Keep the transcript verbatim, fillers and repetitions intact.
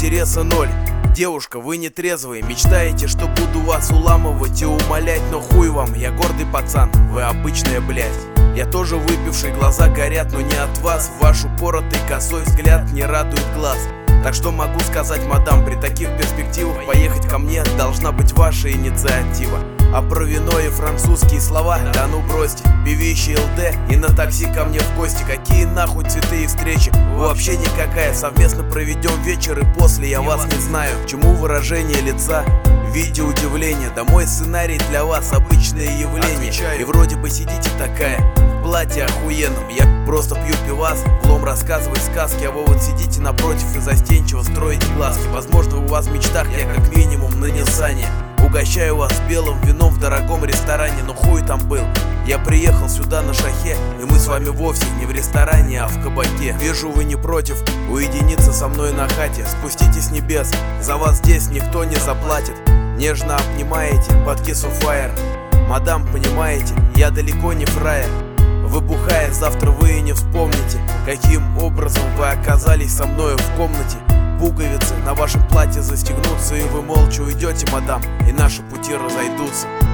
интереса ноль. Девушка, вы не трезвые, мечтаете, что буду вас уламывать и умолять, но хуй вам, я гордый пацан, вы обычная блядь. Я тоже выпивший, глаза горят, но не от вас. Ваш упоротый косой взгляд не радует глаз. Так что могу сказать, мадам, при таких перспективах поехать ко мне должна быть ваша инициатива. А про вино и французские слова, да ну бросьте. Певище ЛД и на такси ко мне в гости. Какие нахуй цветы и встречи? Вообще никакая. Совместно проведем вечер и после я вас не знаю. Чему выражение лица в виде удивления? Да мой сценарий для вас обычное явление. И вроде бы сидите такая в платье охуенном. Я просто пью пивас, влом рассказывать сказки. А вы вот сидите напротив и застенчиво строите глазки. Возможно, у вас в мечтах я как минимум на Ниссане. Угощаю вас белым вином в дорогом ресторане, но хуй там был. Я приехал сюда на шахе, и мы с вами вовсе не в ресторане, а в кабаке. Вижу, вы не против уединиться со мной на хате. Спуститесь с небес, за вас здесь никто не заплатит. Нежно обнимаете под кису фаер. Мадам, понимаете, я далеко не фраер. Выбухая, завтра вы и не вспомните, каким образом вы оказались со мною в комнате. Пуговицы на вашем платье застегнутся, и вы молча уйдете, мадам, и наши пути разойдутся.